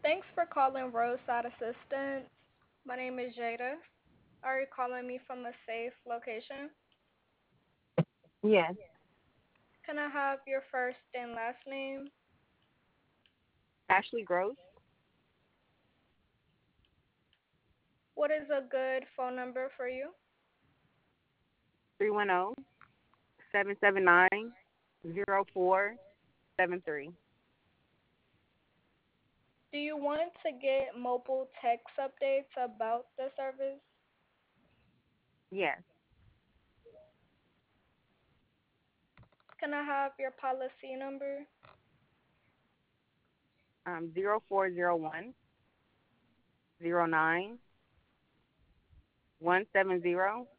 Thanks for calling Roadside Assistance. My name is Jada. Are you calling me from a safe location? Yes, Can I have your first and last name? Ashley Gross, What is a good phone number for you? 310-779-0473. Do you want to get mobile text updates about the service? Yes, Can I have your policy number? 0401-09-170-9.